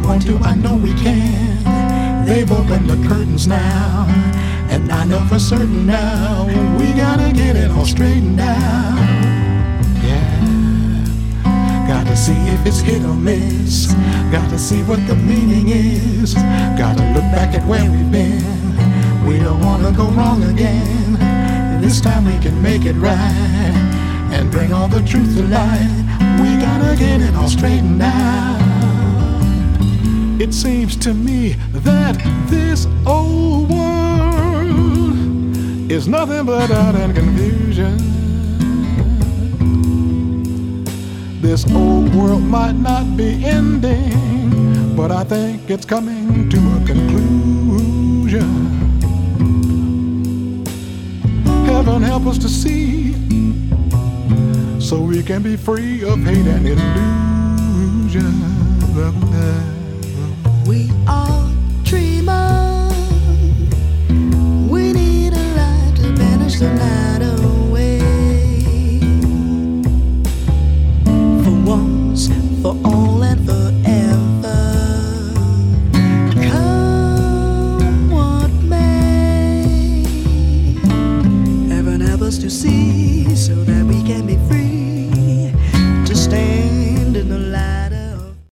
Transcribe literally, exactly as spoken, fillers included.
want to, I know we can. They've opened the curtains now, and I know for certain now we gotta get it all straightened out. Yeah, gotta see if it's hit or miss. Gotta see what the meaning is. Gotta look back at where we've been. We don't wanna go wrong again. This time we can make it right and bring all the truth to light. We gotta get it all straightened out. It seems to me that this old world is nothing but doubt and confusion. This old world might not be ending, but I think it's coming to a conclusion. Heaven help us to see, so we can be free of hate and illusion. We all dreamers. We need a light to banish the night away. For once, for all and forever. Come what may. Heaven help us to see, so that we can be